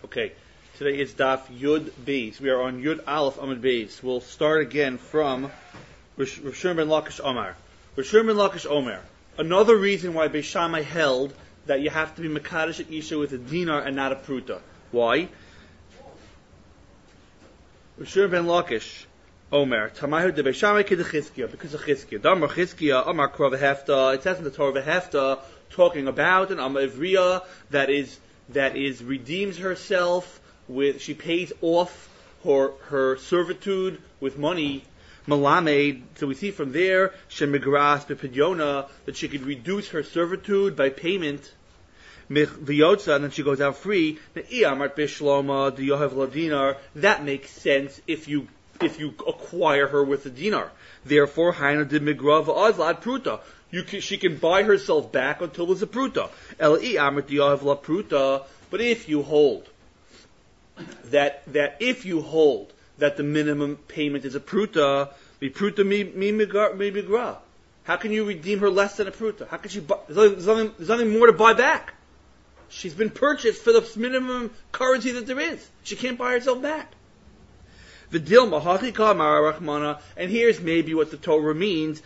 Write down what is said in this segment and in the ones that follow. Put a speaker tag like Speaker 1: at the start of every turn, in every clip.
Speaker 1: Okay, today is Daf Yud Beis. We are on Yud Aleph Amud Beis. We'll start again from Rosh Shimon ben Lakish Omar. Rosh Shimon ben Lakish Omar. Another reason why Beis Shammai held that you have to be Mekadosh at Isha with a dinar and not a pruta. Why? Rosh Shimon ben Lakish Omer. Tamahu de Beis Shammai kid Chizkiah, because of Chizkiah. Damar Chizkiah Omar Krav Hefta. It says in the Torah Hefta talking about an Amma Ivriya that is redeems herself with, she pays off her servitude with money, malamed. So we see from there, shemigras bepidyona, that she could reduce her servitude by payment, v'yotza, and then she goes out free. That makes sense if you acquire her with a dinar. Therefore, haina de migra v'azlad pruta. She can buy herself back until there's a pruta. But if you hold that the minimum payment is a pruta, mi migra. How can you redeem her less than a pruta? How can she buy? There's nothing more to buy back. She's been purchased for the minimum currency that there is. She can't buy herself back. And here's maybe what the Torah means.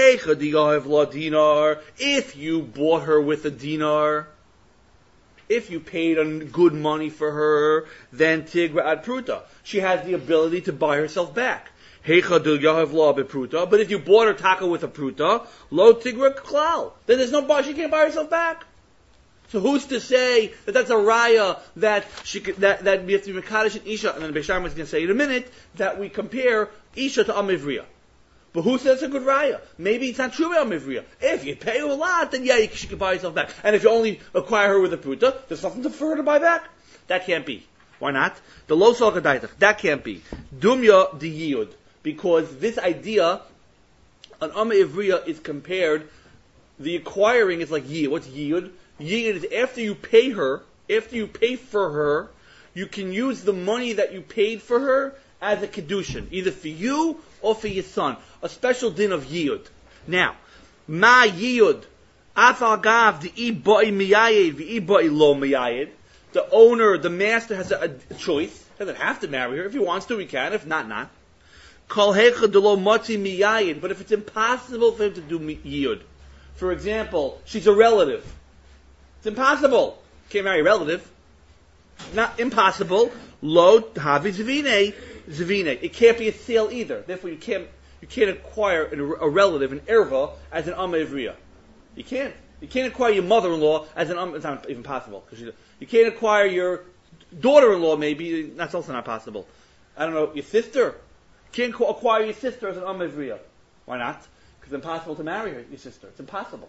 Speaker 1: If you bought her with a dinar, if you paid good money for her, then tigra ad pruta. She has the ability to buy herself back. But if you bought her taka with a pruta, lo tigra klal. Then there's no buy, she can't buy herself back. So who's to say that that's a raya that we have to be mekadosh and isha, and then Beis Shammai is going to say in a minute that we compare isha to amivriya. But who says it's a good raya? Maybe it's not true about amivriya. If you pay her a lot, then yeah, she can buy herself back. And if you only acquire her with a pruta, there's nothing for her to buy back. That can't be. Why not? The lo salkadaitach. That can't be. Dumya di yiyud, because this idea on amivriya is compared. The acquiring is like yiyud. What's yiyud? Yiyud is after you pay for her, you can use the money that you paid for her as a kedushin, either for you or for your son. A special din of yiyud. Now, ma yiyud, afal gav the ibai miyayid, the ibai lo miyayid. The owner, the master has a choice. He doesn't have to marry her. If he wants to, he can. If not, not. Kol hecha de lo motzi miyayid. But if it's impossible for him to do yiyud, for example, she's a relative. It's impossible. Can't marry a relative. Not impossible. Lo havi zvine. It can't be a sale either. Therefore, you can't acquire a relative, an erva, as an amma ivriya. You can't. You can't acquire your mother-in-law as an amma. It's not even possible. You can't acquire your daughter-in-law. Maybe that's also not possible. I don't know. Your sister. You can't acquire your sister as an amma ivriya. Why not? Because it's impossible to marry your sister. It's impossible.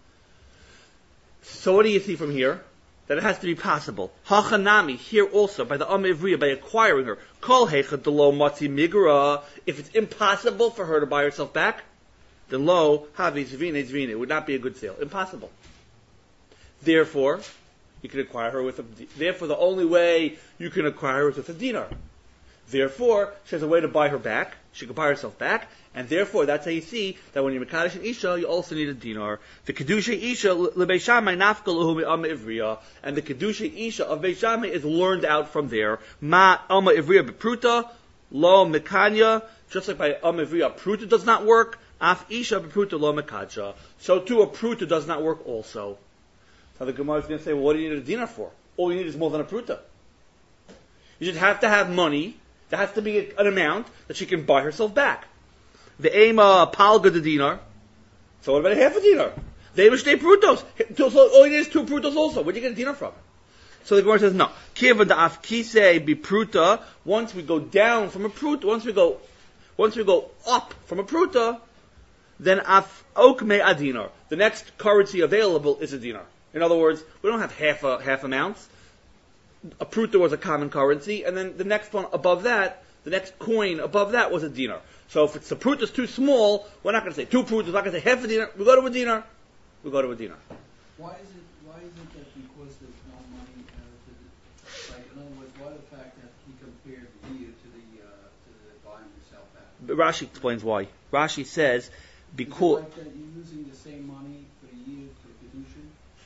Speaker 1: So what do you see from here? That it has to be possible. Hachanami, here also, by the Amma Ivriya, by acquiring her. Kol hecha de lo matzi migra. If it's impossible for her to buy herself back, then lo havi zvine. It would not be a good sale. Impossible. Therefore, you can acquire her with therefore the only way you can acquire her is with a dinar. Therefore, she has a way to buy her back. She can buy herself back. And therefore, that's how you see that when you're Mekadosh and Isha, you also need a dinar. The Kedusha Isha, Beis Shammai nafka lahu mi'ama Ivriya. And the Kedusha Isha of Beis Shammai is learned out from there. Ma Amma Ivriya bepruta, lo mekanya. Just like by Amma Ivriya, pruta does not work. Af Isha bepruta lo mekacha. So too, a pruta does not work also. So the Gemara is going to say, well, what do you need a dinar for? All you need is more than a pruta. You just have to have money. There has to be an amount that she can buy herself back. The ema palga de dinar. So what about a half a dinar? The ema shtei prutos. So all you need is 2 prutos also. Where do you get a dinar from? So the Gemara says no. Kiva da af kisei be pruta. Once we go down from a pruta, once we go up from a pruta, then af okme a dinar. The next currency available is a dinar. In other words, we don't have half amounts. A pruta was a common currency, and then the next one above that, the next coin above that was a dinar. So if the pruta is too small, we're not going to say 2 prutas, we're not going to say half a dinar, we go to a dinar.
Speaker 2: Why is it that because there's no money, like in other words, why the fact that he compared the yiyud to the buying yourself back?
Speaker 1: Rashi explains why. Rashi says, because...
Speaker 2: Is it like that you're using the same money for the yiyud for kedushin?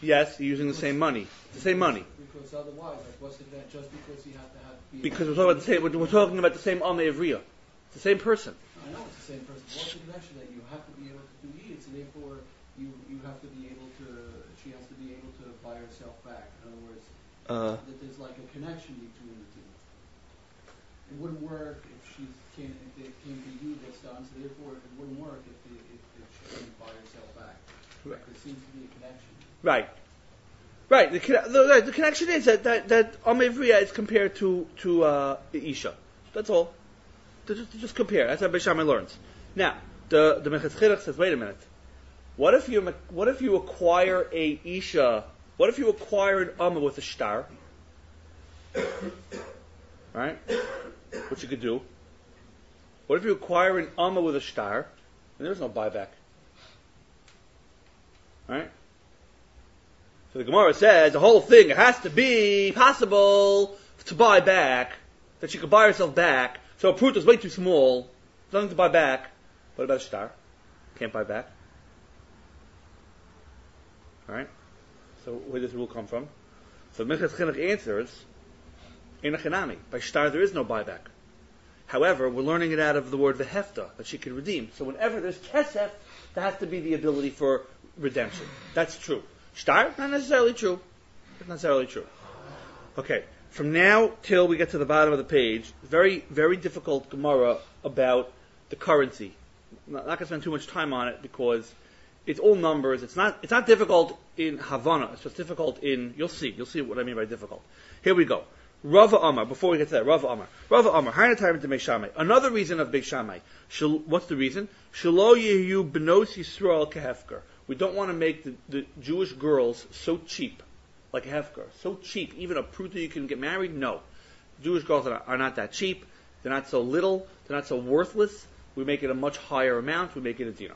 Speaker 1: Yes, you're using the same money. It's the same money.
Speaker 2: Because otherwise, like, what's the connection? Just because you have to have.
Speaker 1: Because we're talking about the same Amei Ivriya. It's the same person.
Speaker 2: I know it's the same person. What's the connection that you have to be able to do Yid, so therefore you have to be able to. She has to be able to buy herself back. In other words, that there's like a connection between the two. It wouldn't work if if it can't be you that's done. So therefore, it wouldn't work if she can't buy herself back.
Speaker 1: Right.
Speaker 2: There seems to be a connection.
Speaker 1: Right. Right. The connection is that Amei Ivriya is compared to Isha. That's all. To just compare. That's how Beis Shammai learns. Now, the Mechitz Chinuch says, wait a minute. What if you acquire a Isha? What if you acquire an Amma with a star? Right? What you could do. What if you acquire an Amma with a star and there's no buyback? Right? So the Gemara says the whole thing has to be possible to buy back, that she could buy herself back. So a pruta is way too small, nothing to buy back. What about a star? Can't buy back. Alright? So where does this rule come from? So Mechitz Chinuch answers, in a chinami. By star there is no buyback. However, we're learning it out of the word vehefta, that she can redeem. So whenever there's kesef, there has to be the ability for redemption. That's true. Star, not necessarily true. Not necessarily true. Okay, from now till we get to the bottom of the page, very, very difficult Gemara about the currency. I'm not going to spend too much time on it because it's all numbers. It's not difficult in Havana. It's just difficult in, you'll see what I mean by difficult. Here we go. Rava Amar, before we get to that, Rava Amar, Haina Tarim to Beis Shammai. Another reason of Beis Shammai. What's the reason? Shelo Yehu Benos Yisrael Kehefker. We don't want to make the Jewish girls so cheap, like a hefker, so cheap. Even a pruta you can get married? No. Jewish girls are not that cheap. They're not so little. They're not so worthless. We make it a much higher amount. We make it a dinar.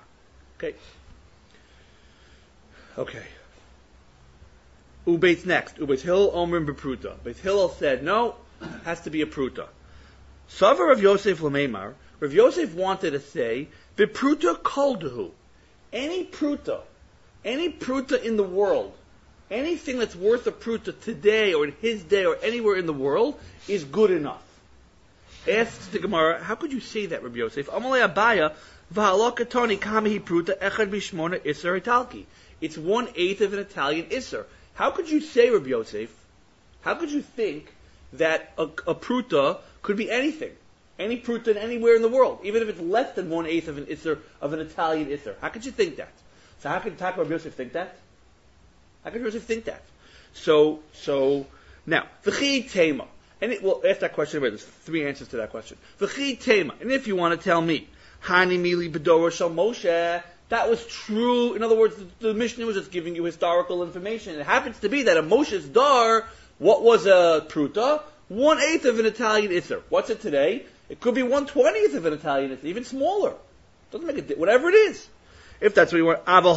Speaker 1: Okay. Ubeit's next. Ubeit's Hillel Omrim bepruta. Beis Hillel said, no, it has to be a pruta. Savar Rav Yosef Lameimar. Rav Yosef wanted to say, bepruta koldehu. Any pruta in the world, anything that's worth a pruta today or in his day or anywhere in the world is good enough. Asks the Gemara, how could you say that, Rabbi Yosef? Amalei Abaya, v'halokatoni kamihi pruta echad bishmona iser italki. It's 1/8 of an Italian iser. How could you say, Rabbi Yosef, how could you think that a pruta could be anything? Any pruta anywhere in the world, even if it's less than 1/8 of an isser of an Italian isser. How could you think that? So how could Rabbi Yosef think that? How could Yosef think that? So now v'chi tema, and we'll ask that question. There's 3 answers to that question. V'chi tema, and if you want to tell me, hani mili bedorah shel Moshe, that was true. In other words, the Mishnah was just giving you historical information. It happens to be that a Moshe's dar, what was a pruta? 1/8 of an Italian isser. What's it today? It could be 1/20 of an Italian isser, even smaller. Doesn't make a difference. Whatever it is. If that's what you want, aval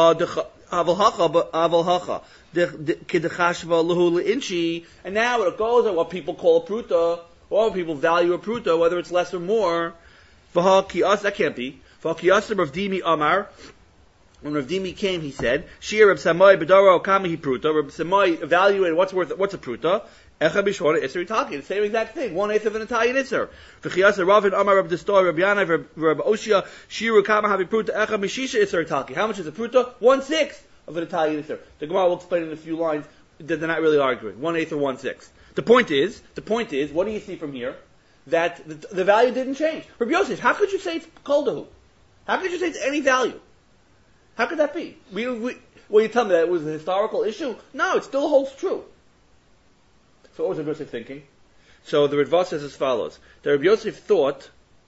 Speaker 1: hacha, kidechashva luhu leinchi, and now it goes at what people call a pruta, or what people value a pruta, whether it's less or more. That can't be. Rav Dimi Amar. When Rav Dimi came, he said, Shir Reb Samai Bedaro Kamihi Pruta. Reb Samai evaluated what's a pruta. Echa Bishwana Isser Italki. The same exact thing. 1/8 of an Italian Isser. V'chiyasa Ravin Amar Reb Destor Reb Yana Reb Oshia Shiru Kamahavi Pruta Echa Mishisha Isser Italki. How much is a pruta? 1/6 of an Italian Isser. The Gemara will explain in a few lines that they're not really arguing. 1/8 or 1/6. The point is, what do you see from here? That the value didn't change. Rabbi Yosef, how could you say it's koldahu? How could you say it's any value? How could that be? Well, you tell me that it was a historical issue? No, it still holds true. So what was Rabbi Yosef thinking? So the Ritva says as follows. The Rabbi Yosef thought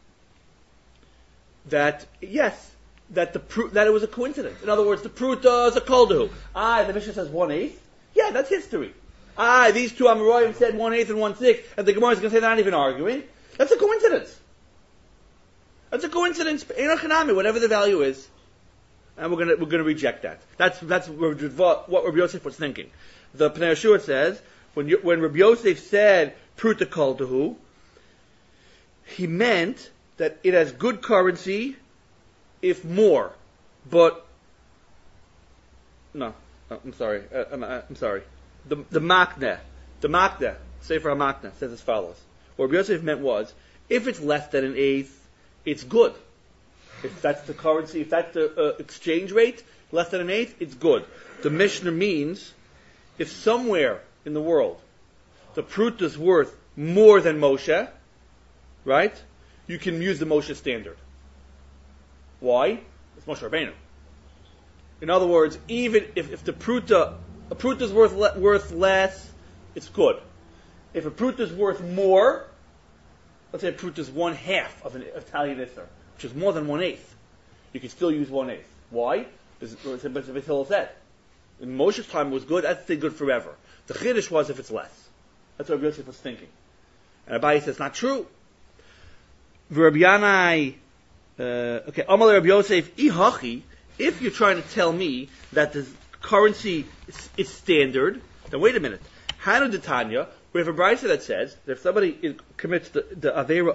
Speaker 1: that, yes, that it was a coincidence. In other words, the pruta is a koldahu. The Mishnah says 1/8. Yeah, that's history. These two Amoraim said 1/8 and 1/6, and the Gemara is going to say they're not even arguing. That's a coincidence. That's a coincidence. Whatever the value is, and we're going to reject that. That's what Rabbi Yosef was thinking. The Pnei Yeshua says when Rabbi Yosef said pruta koldahu, he meant that it has good currency, if more. But no, I'm sorry. I'm sorry. The Makneh, Sefer HaMakneh says as follows. What Rabbi Yosef meant was, if it's less than an eighth, it's good. If that's the currency, if that's the exchange rate, less than an eighth, it's good. The Mishnah means, if somewhere in the world the pruta is worth more than Moshe, right? You can use the Moshe standard. Why? It's Moshe Rabbeinu. In other words, even if a pruta is worth less, it's good. If a pruta is worth more, let's say a pruta is 1/2 of an Italian Isser, which is more than 1/8, you can still use 1/8. Why? Because Hillel said, in Moshe's time it was good, that's still good forever. The Chiddush was if it's less. That's what Rabbi Yosef was thinking. And Abaye says, not true. Rabbi Yanai, Amalei Rabbi Yosef, Ihachi, if you're trying to tell me that the currency is standard, then wait a minute. Hanu D'Tanya, we have a brisa that says that if somebody commits the avera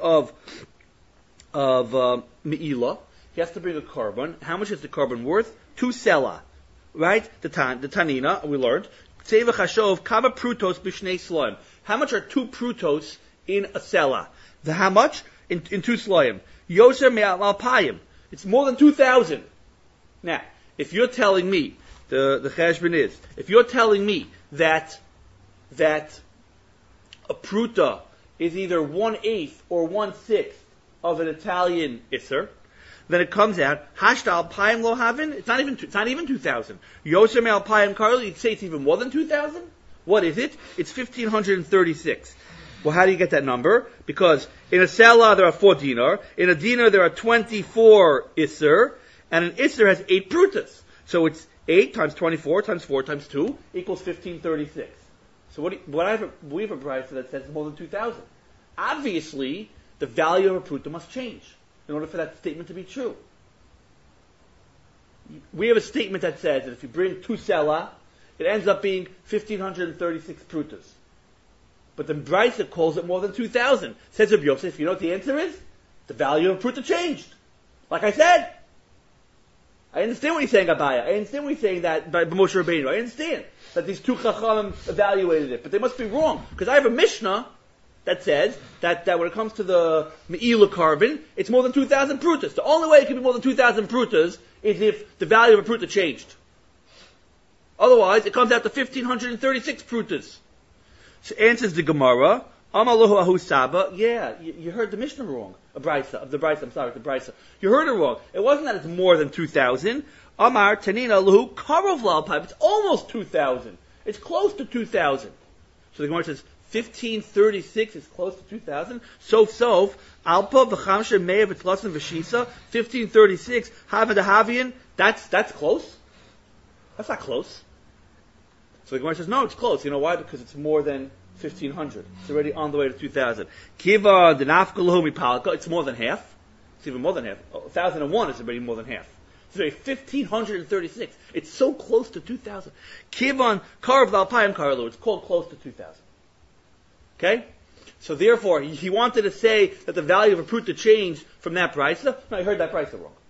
Speaker 1: of me'ilah, he has to bring a carbon. How much is the carbon worth? 2 sela, right? The Tanina we learned. Tzeva chashov kama prutos b'shnei sloim. How much are 2 prutos in a sela? How much in 2 sloim? Yoser me'al alpayim. It's more than 2,000. Now, if you're telling me, the cheshbon is, if you're telling me that a pruta is either 1/8 or 1/6 of an Italian Isser, then it comes out, Hashta Alpayim lo havin, it's not even 2,000. Yoser me Alpayim Karli, you'd say it's even more than 2,000? What is it? It's 1,536. Well, how do you get that number? Because in a Sela there are 4 dinar, in a dinar there are 24 Isser, and an Isser has 8 prutas. So it's 8 times 24 times 4 times 2 equals 1,536. So we have a price that says more than 2,000. Obviously, the value of a pruta must change in order for that statement to be true. We have a statement that says that if you bring 2 sela, it ends up being 1,536 prutas. But the Brisa calls it more than 2,000. Says Rabbi Yosef, you know what the answer is? The value of a pruta changed. Like I said. I understand what he's saying, Abaya. I understand what he's saying that by Moshe Rabbeinu. I understand that these 2 chachamim evaluated it. But they must be wrong. Because I have a Mishnah that says that when it comes to the Me'ilah carbon, it's more than 2,000 prutas. The only way it can be more than 2,000 prutas is if the value of a pruta changed. Otherwise, it comes out to 1,536 prutas. So answers the Gemara, Amalahu Ahu Saba, yeah, you heard the Mishnah wrong. The Brisa. You heard it wrong. It wasn't that it's more than 2,000. Amar Tanina Lahu Karov Lalpipe. It's almost 2,000. It's close to 2,000. So the Gemara says, 1,536 is close to 2,000. Sof, Alpa v'chamshe mea v'tlasen v'shisa, 1,536, Havadahavian, that's close. That's not close. So the Gemara says, no, it's close. You know why? Because it's more than 1,500. It's already on the way to 2,000. Kiva denafkalahu mipalka, it's more than half. It's even more than half. 1,001 is already more than half. It's already 1,536. It's so close to 2,000. Kivan karv l'alpayim karlu, it's called close to 2,000. Okay? So therefore, he wanted to say that the value of a pruta changed from that price. No, I heard that price wrong.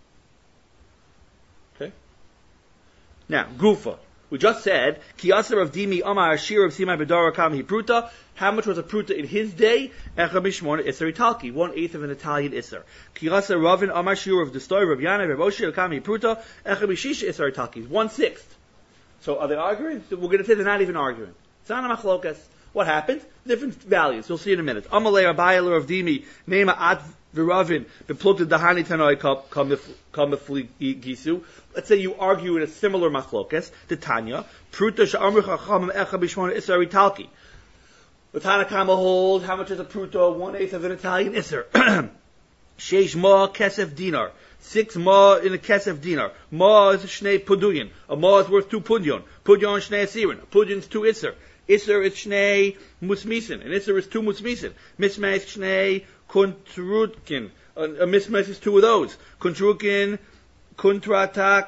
Speaker 1: Okay? Now, Gufa. We just said, Kiyasar of Dimi Amar Shir of Simai Bedara Kam Hi Pruta. How much was a pruta in his day? Echa Mishmon Isser Italki, 1/8 of an Italian Isser. Kiyasar Ravin Amar Shir of the story of Yana Rav Oshir Kam Hi Pruta. Echa Mishisha Isser Italki, 1/6. So are they arguing? We're going to say they're not even arguing. It's not a machlokas. What happened? Different values. You'll see in a minute. Amalei Abayler of Dimi Nema Ad V'Ravin B'Plukta Dahani Tanoi Kamifli Gisu. Let's say you argue in a similar machlokas, the Tanya, Pruta Sha'amr Chachamim Echa B'Shmona Isser Italki. The Tanakama holds, how much is a Pruta? 1/8 of an Italian Isser. Sheish Ma Kesef Dinar. 6 Ma in a Kesef Dinar. Ma is a Shnei Puduyin. A Ma is worth 2 Pudyon. Pudyon Shnei Asirin. A Pudyon is 2 Isser. Isser is Shnei Musmisen. And Isser is 2 Musmisen. Mismeh is Shnei Kuntrutkin. A mismeh is 2 of those. Kuntrutkin, Kuntratak,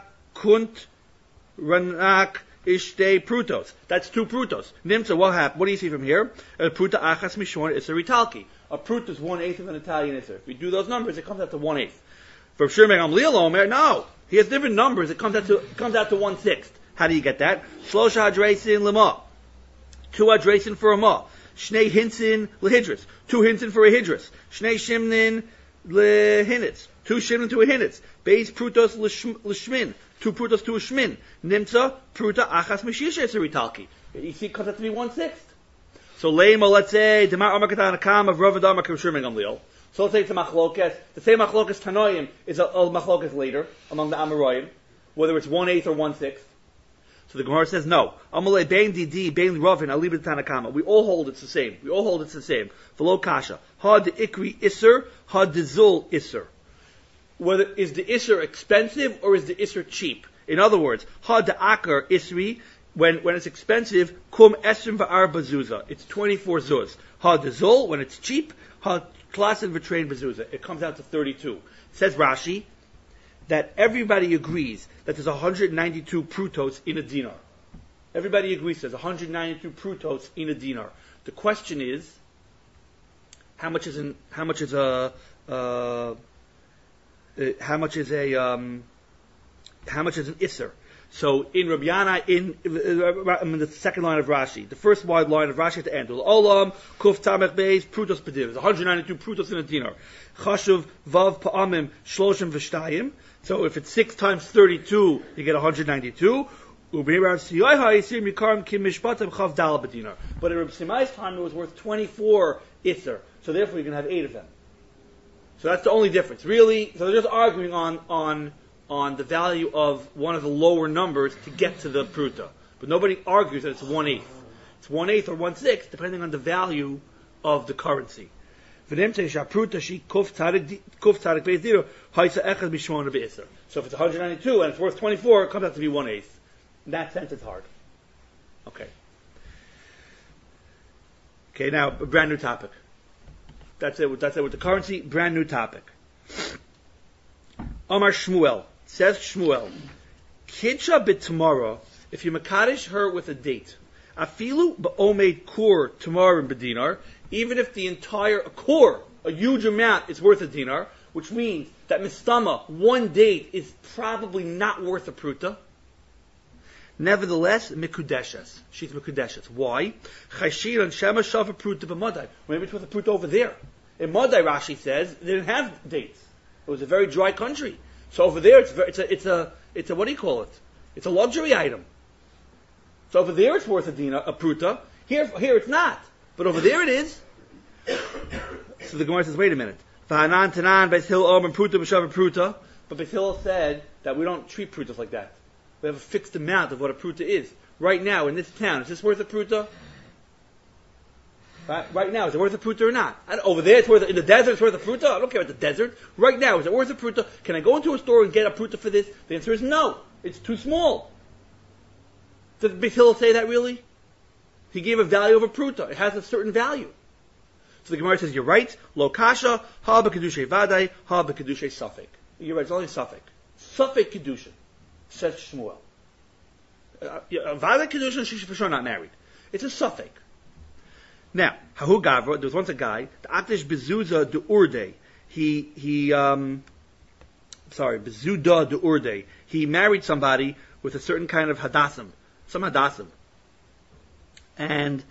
Speaker 1: Kuntranak, Ishtei Prutos. That's 2 Prutos. Nimsa, what happened? What do you see from here? A Pruta Achas Mishon Isser Italki. A Pruta is 1/8 of an Italian Isser. If we do those numbers, it comes out to 1/8. For Shirmei Gamliel Omer, no. He has different numbers. It comes out to 1/6. How do you get that? Shlosha hadresin lema. 2 hadresin for a ma. Shnei hinsin lehidris. 2 hinsin for a hidris. Shnei shimnin lehinitz. 2 shimnin to a hinitz. Beis prutos l'shmin. 2 prutos to a shmin. Nimtza pruta achas meshisha eseritalki. You see, it comes out to be 1/6. So lema, let's say, demar amakatan akam of Rav Adama Kavshurming Gamliel. So let's say it's a machlokes. The same machlokes Tanoim is a machlokes later among the Amoraim, whether it's 1/8 or 1/6. So the Gemara says no. Amalei bein didi bein Ravin alibid Tanakama. We all hold it's the same. We all hold it's the same. V'lo kasha. Had the ikri iser, had the zul iser. Whether is the iser expensive or is the iser cheap? In other words, had the akar isri. When it's expensive, kum esrim v'ar bazuzah. It's 24 zuz. Ha dezul, when it's cheap, ha klasin v'train bazuzah. It comes out to 32. Says Rashi that everybody agrees that there's 192 prutos in a dinar. Everybody agrees there's 192 prutos in a dinar. The question is, how much is an isser? So in Rabbi Yana, in the second line of Rashi, the first wide line of Rashi at the end, Olam Kuf Tamech Beis Prutos Pedir. There's 192 Prutos in a dinar. Chashuv Vav Pa'amim Shloshim V'Shtayim. So if it's 6 times 32, you get 192. But in Rabbi Simai's time, it was worth 24 Isser. So therefore, you can have 8 of them. So that's the only difference. Really, so they're just arguing on the value of one of the lower numbers to get to the pruta. But nobody argues that it's 1/8. It's 1/8 or 1/6, depending on the value of the currency. So if it's 192 and it's worth 24, it comes out to be 1/8. In that sense, it's hard. Okay, now a brand new topic. That's it with the currency. Brand new topic. Amar Shmuel. Says Shmuel, Kidsha b'tamara, if you makadosh her with a date, afilu ba'omed kur tamarim b'dinar, even if the entire kur, a huge amount, is worth a dinar, which means that mistama, one date, is probably not worth a pruta. Nevertheless, mikudeshes. She's mikudeshes. Why? Chayshir and shema shava pruta b'madai. Maybe it's worth a pruta over there. In Madai, Rashi says they didn't have dates. It was a very dry country. So over there, it's a what do you call it? It's a luxury item. So over there, it's worth a pruta. Here it's not. But over there, it is. So the Gemara says, wait a minute. V'hanan tanan Beis Hillel omer pruta b'shav pruta. But Beis Hillel said that we don't treat prutas like that. We have a fixed amount of what a pruta is. Right now, in this town, is this worth a pruta? Right now, is it worth a pruta or not? Over there, in the desert, it's worth a pruta? I don't care about the desert. Right now, is it worth a pruta? Can I go into a store and get a pruta for this? The answer is no. It's too small. Did Beis Hillel say that really? He gave a value of a pruta. It has a certain value. So the Gemara says, you're right. Lo kasha, ha b'kedushay vadai, ha b'kedushay safek. You're right, it's only safek. Safek kedusha, says Shmuel. Vadai kedusha, she's for sure not married. It's a safek. Now, Hahu Gavra, there was once a guy, the Aktish Bezuda de Urde. Bezuda de Urde. He married somebody with a certain kind of hadassim, some hadassim. And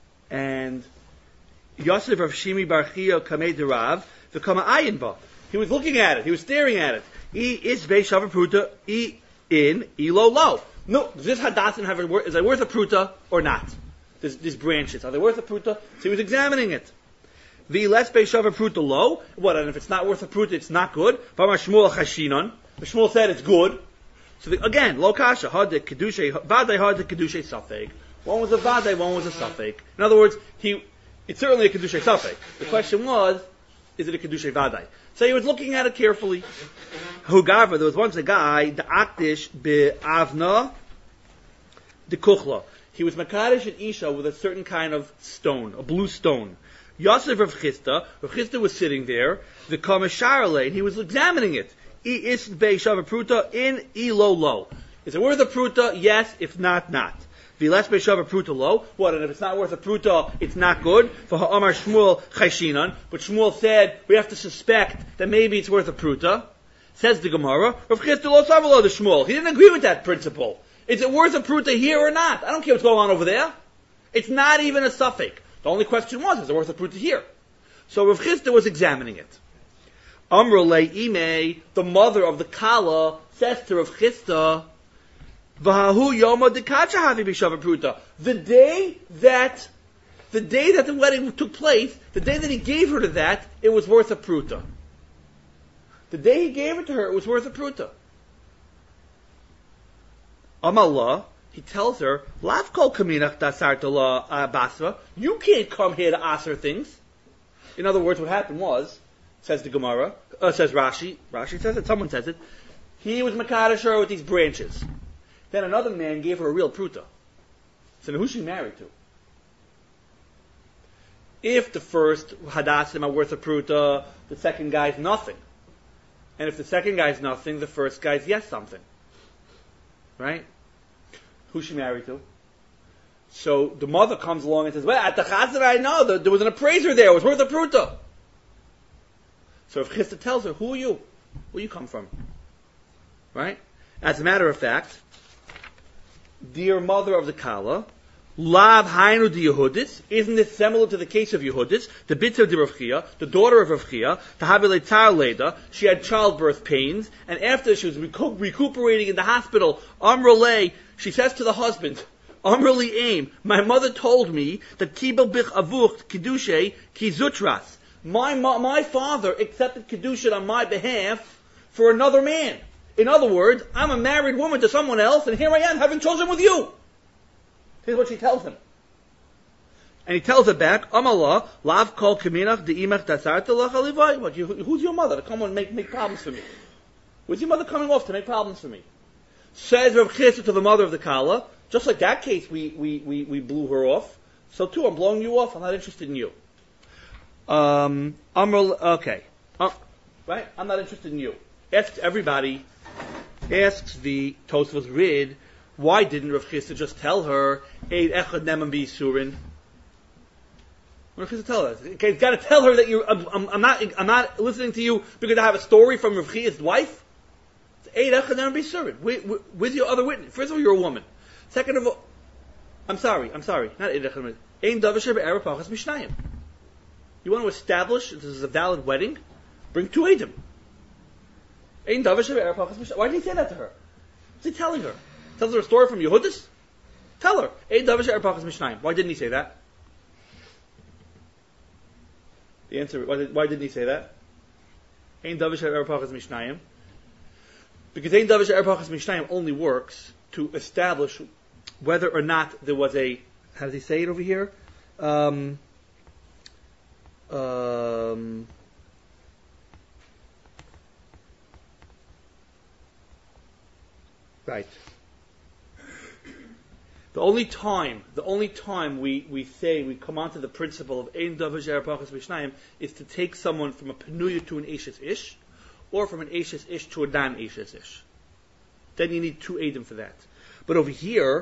Speaker 1: Yosef Rav Shimi Bar Chia Kamei Derav, the Kama Ayinba. He was looking at it, he was staring at it. He is Beishav Pruta, Elo Lo. No, does this hadassim is it worth a Pruta or not? These branches, are they worth a pruta? So he was examining it. Let's Beishav pruta low. What? And if it's not worth a pruta, it's not good. Shmuel chashinon. Shmuel said it's good. So again, lo kasha had the kedushay vaday had the kedushay safek. One was a vaday, one was a safek. In other words, it's certainly a kedushay safek. The question was, is it a kedushay vaday? So he was looking at it carefully. Hugava, there was once a guy, the akdish be'avna the kuchla. He was makadosh an isha with a certain kind of stone, a blue stone. Yosef Rav Chisda was sitting there, the kamashar and he was examining it. Is beishav pruta in elo lo. Is it worth a pruta? Yes. If not, not. V'les beishav pruta lo. What? And if it's not worth a pruta, it's not good. For ha'amar Shmuel chayshinan. But Shmuel said we have to suspect that maybe it's worth a pruta. Says the Gemara. Rav Chisda lo savalo the Shmuel. He didn't agree with that principle. Is it worth a pruta here or not? I don't care what's going on over there. It's not even a suffix. The only question was, is it worth a pruta here? So Rav Chisda was examining it. Amrulei Ime, the mother of the Kala, says to Rav Chisda, V'hahu yoma dekacha havi b'shava pruta. The day that the wedding took place, the day that he gave her to that, it was worth a pruta. The day he gave it to her, it was worth a pruta. Amallah, he tells her, Lav kol kaminach dasarta la basra. You can't come here to aser things. In other words, what happened was, says the Gemara, says Rashi says it, someone says it, he was makadosh her with these branches. Then another man gave her a real pruta. So now who's she married to? If the first hadassim are worth a pruta, the second guy's nothing. And if the second guy's nothing, the first guy's yes something. Right? Who's she married to? So the mother comes along and says, well, at the chazar I know, there was an appraiser there, it was worth a pruta. So if Chisda tells her, who are you? Where you come from? Right? As a matter of fact, dear mother of the Kala, Lav Hainu de Yehudis, isn't this similar to the case of Yehudis, the Bitzer de Rav Chia, the daughter of Rav Chia, Tahabile Tzar Leda, she had childbirth pains, and after she was recuperating in the hospital, Amrulei, she says to the husband, Amruli Aim, my mother told me that Kibel Bich Avuch Kedushe Kizutras. My father accepted Kedusha on my behalf for another man. In other words, I'm a married woman to someone else, and here I am having children with you. Here's what she tells him. And he tells her back, Amallah, Lav kol kaminach de'imach dasarta lach alivai. Who's your mother to come and make problems for me? Where's your mother coming off to make problems for me? Says Rav Chisda to the mother of the Kala, just like that case we blew her off, so too I'm blowing you off, I'm not interested in you. Okay. Right? I'm not interested in you. Asks everybody, asks the Tosfos Rid, why didn't Rav Chisda just tell her, Eid echad neman b'yisurin? Rav Chisda tell her. Okay, he's got to tell her that I'm not listening to you because I have a story from Rav Chisda's wife. Eid echad neman b'yisurin. Where's your other witness? First of all, you're a woman. Second of all, I'm sorry. Not Eid echad neman. Ein davar shebe'erev pachas mishnayim. You want to establish this is a valid wedding? Bring two Eidim. Ein davar shebe'erev pachas mishnayim. Why didn't he say that to her? What's he telling her? Tells her a story from Yehudis? Tell her. Ein davar she'er pachas mishnayim. Why didn't he say that? The answer, why didn't he say that? Ein davar she'er pachas mishnayim. Because ein davar she'er pachas mishnayim only works to establish whether or not there was a, how does he say it over here? Right. The only time we say we come onto the principle of ein davar she'er pachas mishnayim is to take someone from a penuya to an eshes ish, or from an eshes ish to a dan eshes ish. Then you need two eidim for that. But over here,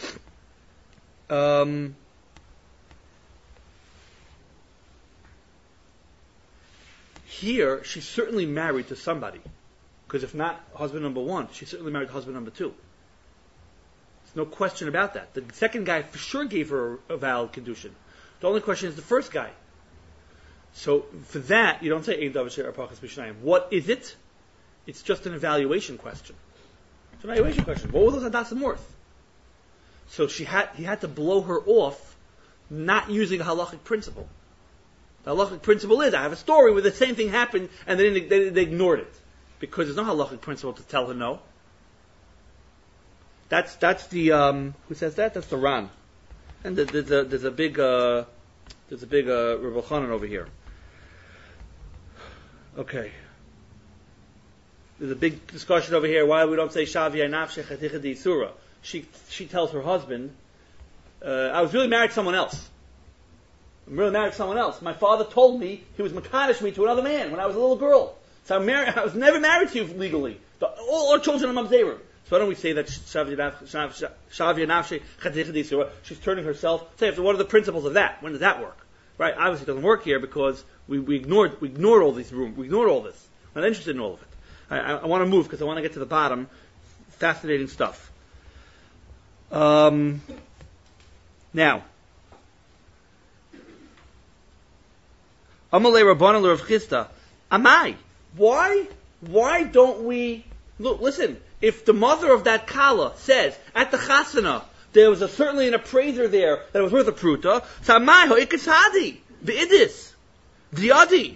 Speaker 1: here she's certainly married to somebody, because if not husband number one, she's certainly married to husband number two. No question about that. The second guy for sure gave her a valid kedushin. The only question is the first guy. So for that, you don't say ein davar she'er pachas mishnayim. What is it? It's just an evaluation question. It's an evaluation question. What were those hadassim worth? So he had to blow her off, not using a halachic principle. The halachic principle is I have a story where the same thing happened and they ignored it because there's no halachic principle to tell her no. That's the who says that? That's the Ran, and there's a big Rebbe Chanan over here. Okay, there's a big discussion over here why we don't say Shavia Nafshe Chaticha D'Isura. She tells her husband, I was really married to someone else. I'm really married to someone else. My father told me he was makadosh me to another man when I was a little girl. So I was never married to you legally. All our children are mamzerim. So why don't we say that Shavia Nafshe Chaticha D'Isura? She's turning herself. Say, what are the principles of that? When does that work? Right? Obviously, it doesn't work here because we ignored all these rooms. We ignored all this. I'm not interested in all of it. I want to move because I want to get to the bottom. Fascinating stuff. Now, Amalei Rabbanan Rav Chisda, Amai, why don't we, look, listen, if the mother of that Kala says, at the Chasana, there was certainly an appraiser there that was worth a pruta, so Amai ho'ikis hadi, v'idis, diadi,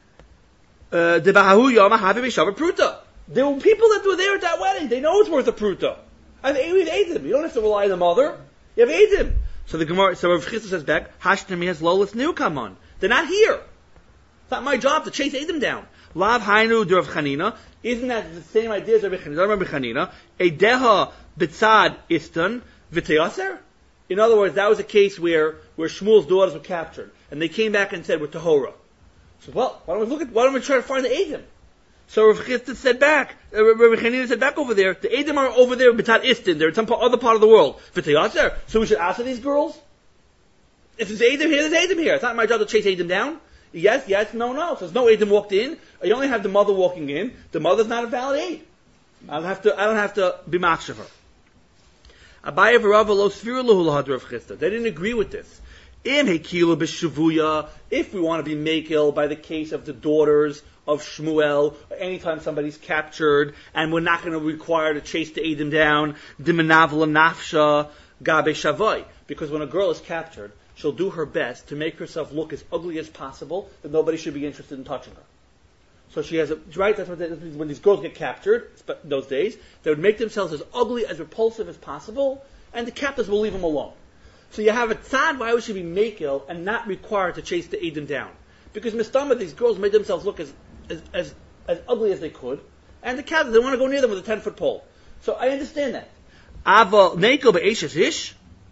Speaker 1: de bahahu yama havi b'shavar pruta. There were people that were there at that wedding, they know it's worth a pruta. And we ate them. You don't have to rely on the mother. You have ate them. So the Gemara, so Rav Chisda says back, Hashtami has lolis new come on. They're not here. It's not my job to chase Edom down. Lav hainu de Rav Chanina. Isn't that the same idea as Rav Chanina? Edeha bitzad istan v'teyaser? In other words, that was a case where Shmuel's daughters were captured. And they came back and said, we're Tahora. So, well, why don't we try to find the Edom? So Rav Chisda said back, Rav Chanina said back over there, the Edom are over there, B'tat Istin, they're in some other part of the world. V'teyaser? So we should ask these girls? If there's Edom here, there's Edom here. It's not my job to chase Edom down. Yes, no. So there's no Edom walked in. You only have the mother walking in. The mother's not a valid aid. I don't have to be machshav her. Abaye v'Rava lo sviru lahu lahad Rav Chisda. They didn't agree with this. Im hekilu b'shavuya. If we want to be makil by the case of the daughters of Shmuel, anytime somebody's captured, and we're not going to require to chase the Edom down, dimenavla nafsha gabe shavai. Because when a girl is captured, she'll do her best to make herself look as ugly as possible, that nobody should be interested in touching her. So she has right, that's when these girls get captured, in those days, they would make themselves as ugly, as repulsive as possible, and the captors will leave them alone. So you have a tzad, why would she be makil and not required to chase the Edom down? Because mistama, these girls made themselves look as ugly as they could, and the captors, they want to go near them with a 10-foot pole. So I understand that. Ava nekel be'eshes ish?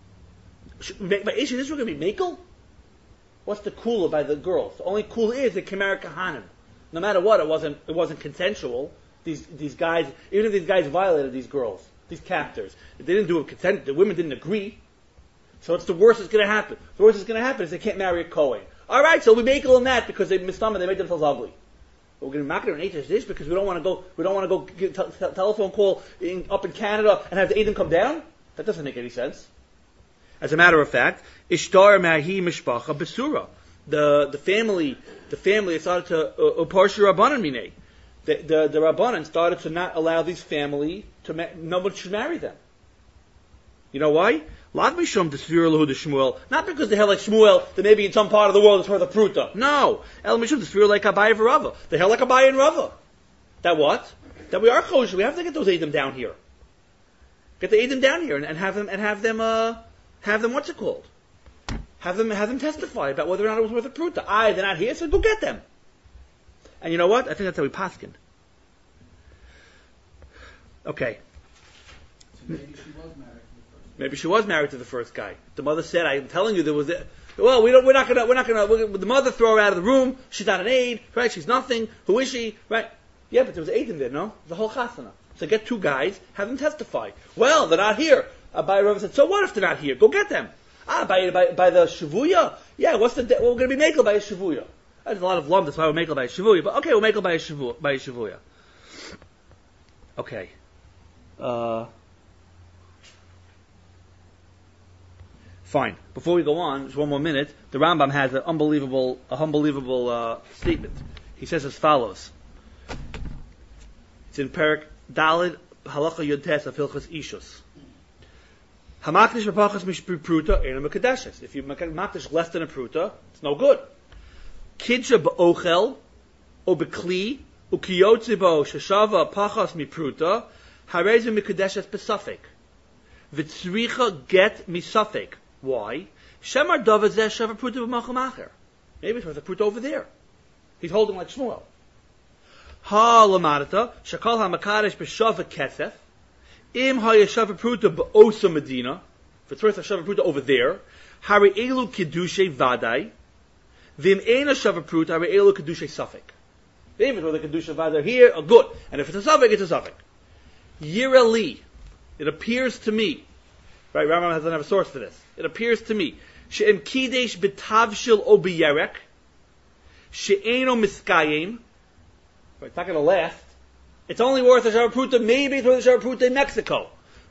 Speaker 1: By eshes ish we're going to be makel? What's the kula by the girls? The only kula is the kemer kahanim. No matter what, it wasn't consensual. These guys, even if these guys violated these girls, these captors, if they didn't do it consent, the women didn't agree. So it's the worst that's going to happen. The worst that's going to happen is they can't marry a Kohen. All right, so we make it on that because they missed them and they made themselves ugly. But we're going to make it an Eish Ish because we don't want to go get a telephone call up in Canada and have the Edom come down. That doesn't make any sense. As a matter of fact, Ishtar Mahi Mishpacha Besura. The family started to Parsha Rabbanan Minei. The Rabbanan started to not allow these family nobody should marry them. You know why? Not because they held like Shmuel, that maybe in some part of the world it's worth a pruta. No. El Mishum, the Sfir like Abaye v'Rava. They held like Abaye and Rava. That what? That we are kosher. We have to get those Edom down here. Get the Edom down here and have them what's it called? Have them testify about whether or not it was worth a pruta. They're not here, so go get them. And you know what? I think that's how we paskin. Okay.
Speaker 2: So
Speaker 1: maybe she was married to the first guy. The mother said, "I'm telling you, there was." Well, we're not gonna. The mother throw her out of the room. She's not an aide, right? She's nothing. Who is she, right? Yeah, but there was an aide in there, no? The whole chasana. So get two guys, have them testify. Well, they're not here. Abaye Rava said, "So what if they're not here? Go get them." By the shavuya. Yeah, we're going to be makel by a shavuya. There's a lot of lum. That's why we're makel by a shavuya. But okay, we'll makel by a shavuya. Okay. Fine. Before we go on, just one more minute. The Rambam has an unbelievable statement. He says as follows. It's in Perak Dalid Halacha Yud Tes of Hilchos Ishus. Hamakdish b'pachas mishpruta ena mekadeshes. If you makdish less than a pruta, it's no good. Kidsha b'ochel o b'kli ukiyotze bo sheshava pachas mipruta hareze mekadeshes b'safek. V'tzricha get misafek. Why? Shemar davazeh shava pruta b'macham acher. Maybe it's worth a pruta over there. He's holding like Shmuel. Ha lamadata shakal hamakadesh b'shava kesef. Im hayashava pruta b'osa medina. If it's worth a shava pruta over there, hari elu kedushe vadai. Vim ena shava pruta hari elu kedushe safek. If it's worth a kedushe vadai here, good. And if it's a safek, it's a safek. Yirali. It appears to me. Right, Rambam doesn't have a source for this. It appears to me. She'em kidesh b'tavshil o b'yerek. She'eno miskayim. Right, it's not going to last. It's only worth a shava pruta, maybe it's worth a shava pruta in Mexico.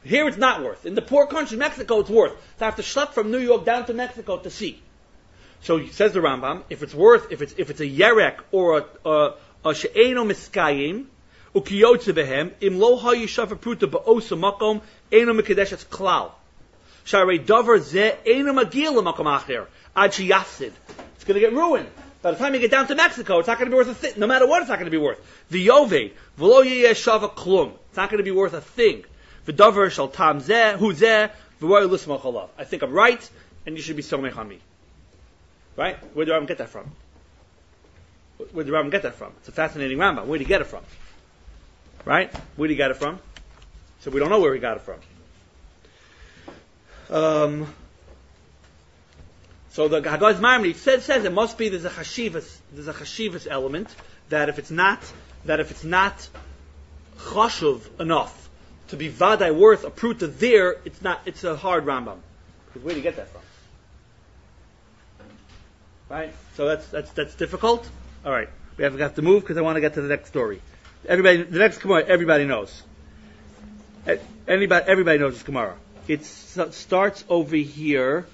Speaker 1: Here it's not worth. In the poor country, Mexico, it's worth. To have to schlep from New York down to Mexico to see. So he says the Rambam, if it's a yerek or a she'eno miskayim, ukiyotze behem, im lo ha'yishav pruta ba'osa makom, eno mekadesh klal. Sharei davar ze eno magil makom acher, ad sheyasid. It's going to get ruined. By the time you get down to Mexico, it's not going to be worth a thing. No matter what, it's not going to be worth. V'yoved, v'lo yeh shava klum. It's not going to be worth a thing. V'davar shal tam zeh, hu zeh, v'roy lismach alav. I think I'm right, and you should be somech on me. Right? Where did the Rambam get that from? Where did the Rambam get that from? It's a fascinating Rambam. Where did he get it from? Right? Where did he get it from? So we don't know where he got it from. So the Haggad's Maimonides says it must be there's a chashivas element that if it's not chashuv enough to be vaday worth a pruta there, it's a hard Rambam. Because where did he get that from? Right? So that's difficult. All right, we have got to move because I want to get to the next story. The next Gemara, everybody knows. Everybody knows this Gemara. It starts over here.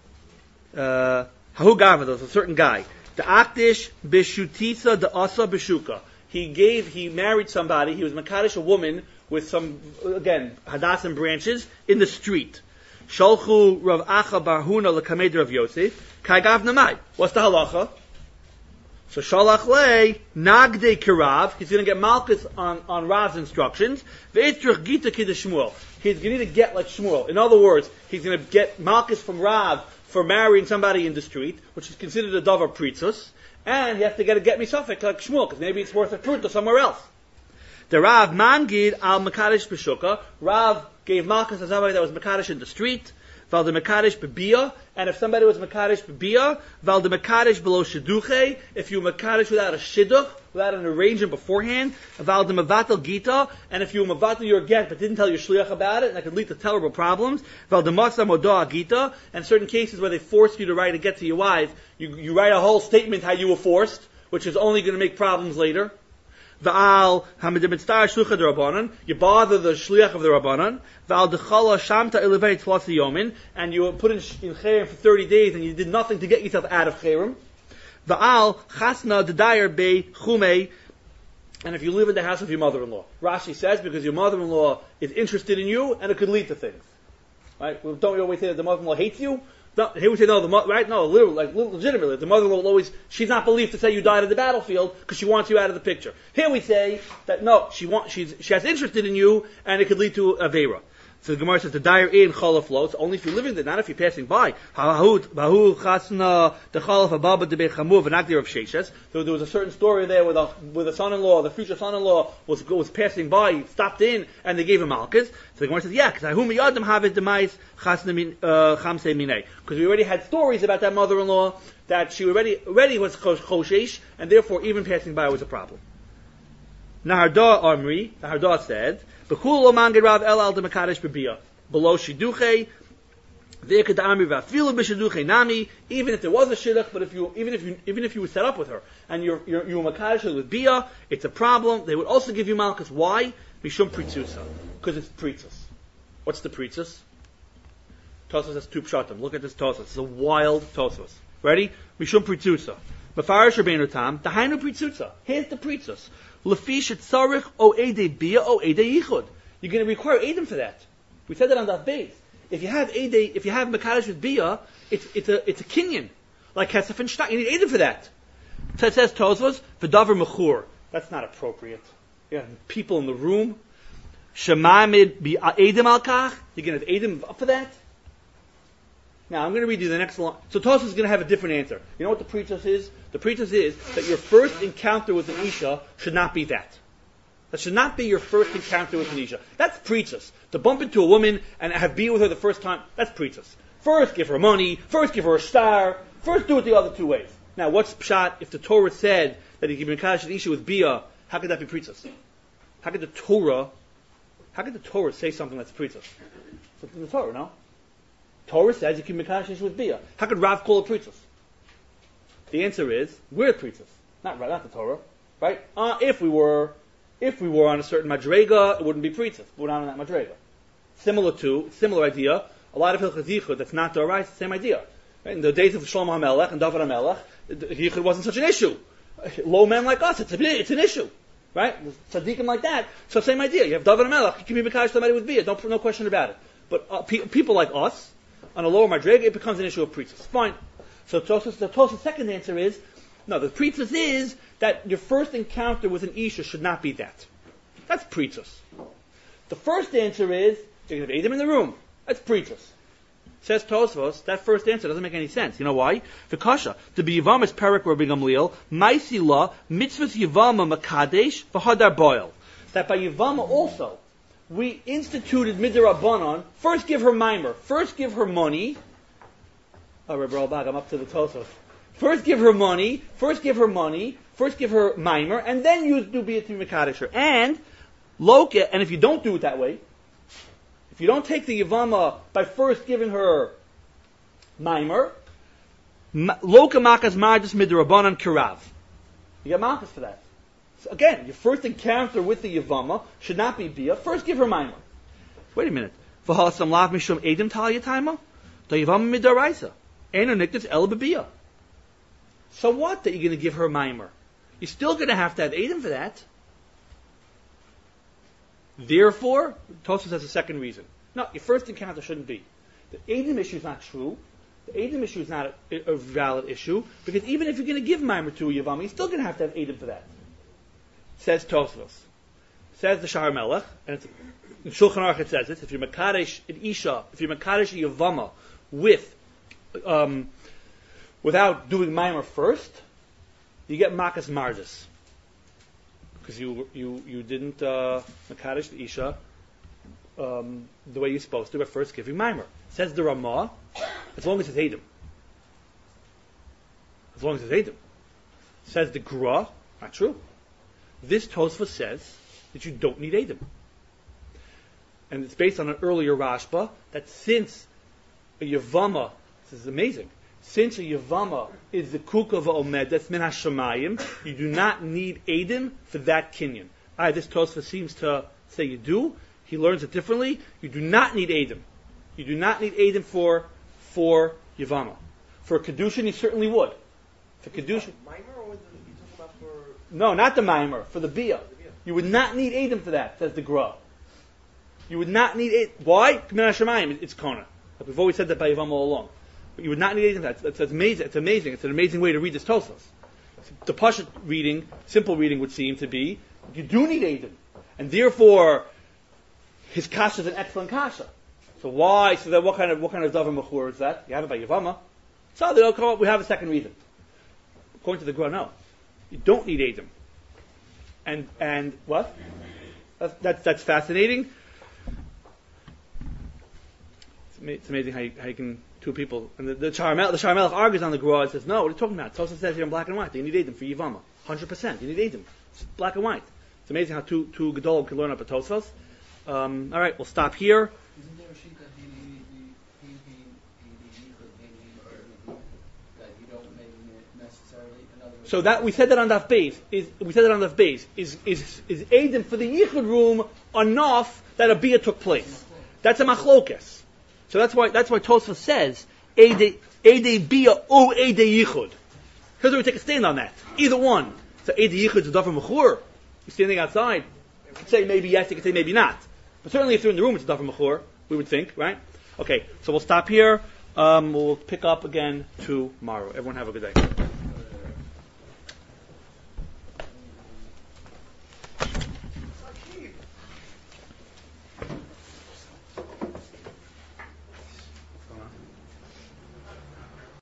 Speaker 1: Hahu Gavah, there's a certain guy. The Akdish Bishutisa the Asa Bishuka. He married somebody. He was Makadish, a woman with some, again, Hadassim branches in the street. Shalchu Rav Acha Bar Huna leKamei Rav Yosef. Kai Gav Namai. What's the halacha? So Shalach Le Nagde Kirav. He's going to get Malchus on Rav's instructions. Ve'etrich Gita Kiddush Shmuel. He's going to get like Shmuel. In other words, he's going to get Malchus from Rav for marrying somebody in the street, which is considered a davar pritzus, and he has to get me suffix like Shmuel, because maybe it's worth a pruta somewhere else. The Rav Mangid al Makadish Beshuka. Rav gave Malchus to somebody that was Makadish in the street, Val the Makadish Bebia, and if somebody was Makadish Bebia, Val the Makadish below Shidduche, if you Makadish without a Shidduch, without an arrangement beforehand, Val the Mavatal Gita, and if you Mavatal your get but didn't tell your Shliach about it, and that could lead to terrible problems, Val the Masa Modoa Gita, and certain cases where they force you to write a get to your wife, you write a whole statement how you were forced, which is only going to make problems later. Va'al hamidimitztar shlucha de Rabbanan. You bother the shliach of the Rabbanan. Va'al dechala shamta elevei twas yomin, and you put in chayrim for 30 days, and you did nothing to get yourself out of chayrim. Va'al chasna dedayer be chumei, and if you live in the house of your mother-in-law. Rashi says because your mother-in-law is interested in you, and it could lead to things. Right? Well, don't we always say that the mother-in-law hates you? No, here we say no. Right? No, literally, legitimately, the mother will always. She's not believed to say you died in the battlefield because she wants you out of the picture. Here we say that no, she has interested in you, and it could lead to avera. So the Gemara says the dire in chalaf floats only if you're living there, not if you're passing by. Bahu chasna the chalaf ababa de bechamu v'nagdir of sheishes. So there was a certain story there where the son-in-law, the future son-in-law, was passing by, he stopped in, and they gave him malchus. So the Gemara says, yeah, because we already had stories about that mother-in-law that she already was choshesh, and therefore even passing by was a problem. Naharda Amri, Naharda said, B'chul lo manged Rav El al de Makadesh B'biyah. Below Shidduchei, V'ekad Amri V'afilu B'Shidduchei Nami, even if there was a Shidduch, but even if you were set up with her, and you were Makadesh with Biyah, it's a problem. They would also give you Malchus. Why? Mishum Pritzusa. Because it's Pritzus. What's the Pritzus? Tosfos has two pshatim. Look at this Tosfos. It's a wild Tosfos. Ready? Mishum Pritzusa. Mefarish Rabbeinu Tam, Dahainu Pritzusa. Here's the Pritzus. Lefish tzarich o edei bia o edei yichud. You're going to require edim for that. We said that on that base. If you have mekadesh with bia, it's a kinyan, like Kesef and Shtak. You need edim for that. So it says Tosfos v'davar mechur. That's not appropriate. You have people in the room. Shemamid bi edim al kach. You're going to have edim up for that. Now, I'm going to read you the next line. So Tosfos is going to have a different answer. You know what the preachus is? The preachus is that your first encounter with an Isha should not be that. That should not be your first encounter with an Isha. That's preachus. To bump into a woman and have been with her the first time, that's preachus. First give her money, first give her a star, first do it the other two ways. Now, what's pshat if the Torah said that you give Mekadesh an Isha with Bia, how could that be preachus? How could the Torah say something that's preachus? It's in the Torah, no? Torah says you can mekadesh with bia. How could Rav call it pritzos? The answer is we're pritzos, not the Torah, right? If we were on a certain madrega, it wouldn't be pritzos. We're not on that madrega. Similar idea. A lot of Hilchas Yichud that's not Doraisa, same idea. Right? In the days of Shlomo HaMelech and David HaMelech, Yichud wasn't such an issue. Low men like us, it's an issue. Right? Tzaddikim like that. So same idea. You have David HaMelech, you can be Mekadosh somebody with Bia, no question about it. But people like us, on a lower Madrega, it becomes an issue of Pritzis. Fine. So Tosfos' second answer is, no, the Pritzis is that your first encounter with an Isha should not be that. That's Pritzis. The first answer is, you're going to have Edom in the room. That's Pritzis. Says Tosfos, that first answer doesn't make any sense. You know why? V'kasha, the Yevama is Perik Rabbi Gamliel, Maisila, Mitzvahs Yevama Makadesh, V'hadar Boil. That by Yevama also, we instituted Midrabanan, first give her mimer, first give her money. Oh, Rabbi Rolbag, I'm up to the Tosfos. First give her money, first give her mimer, and then you do B'yatim Makadesh. And, Loka, and if you don't do it that way, if you don't take the Yevama by first giving her mimer, Loka makas marjas midrabanan kirav. You get makas for that. So again, your first encounter with the Yevama should not be bia. First give her mimer. Wait a minute. V'halasam lav mishum edim tal yataima? The Yevama midaraisa. Eno niktas el b'bia. So what that you're going to give her mimer? You're still going to have edim for that. Therefore, Tosfos has a second reason. No, your first encounter shouldn't be. The Edom issue is not true. The Edom issue is not a valid issue, because even if you're going to give Mimer to a Yevama, you're still going to have Edom for that. Says Tosfos. Says the Shar Melech, and it's, in Shulchan Aruch it says it, if you're Makadesh an Isha, if you're Makadesh a Yevama without doing Mimer first, you get Makas Marzus. Because you didn't Makadesh the Isha the way you're supposed to by first giving Mimer. Says the Ramah, as long as it's Edom. As long as it's Edom. Says the Gra, not true. This Tosfos says that you don't need Edom. And it's based on an earlier Rashba that since a Yevama, this is amazing, since a Yevama is the Kuka v'omed, that's min hashamayim, you do not need Edom for that kinyan. This Tosfos seems to say you do. He learns it differently. You do not need Edom. You do not need Edom for Yevama. For Kedushin, you certainly would. For Kedushin,
Speaker 2: Mimer, or you talking about for?
Speaker 1: No, not the Mimer, for the Bia. You would not need Edom for that, says the Gra. You would not need Edom. Why? Min hashamayim, it's Kona. Like we've always said that by Yevama all along. But you would not need Edom for that. It's amazing. It's amazing. It's an amazing way to read this Tosfos. The Pashat reading, simple reading, would seem to be you do need Edom, and therefore his kasha is an excellent kasha. So why? So then, what kind of davar mechur is that? You have it by Yevama. So they'll come up. We have a second reason. According to the Gra, no, you don't need Edom. And what? That's fascinating. It's amazing how you can two people. And the Shar Melech argues on the Gra and says, no, what are you talking about? Tosfos says here in black and white, you need Edom for Yevama. 100%. You need Edom. It's black and white. It's amazing how two Gedolim can learn up at Tosfos. All right, we'll stop here.
Speaker 2: Isn't there a sheet that that you don't make necessarily?
Speaker 1: So that we said that on Daf Beis is Edom for the Yichud room enough that a Bia took place. That's a machlokes. So that's why Tosfos says Eidei Bia or Eidei Yichud. Here's where we take a stand on that. Either one. So Eidei Yichud is a davar mechur. You're standing outside. You could say maybe yes, you could say maybe not. But certainly if you're in the room, it's a davar mechur, we would think, right? Okay, so we'll stop here. We'll pick up again tomorrow. Everyone have a good day.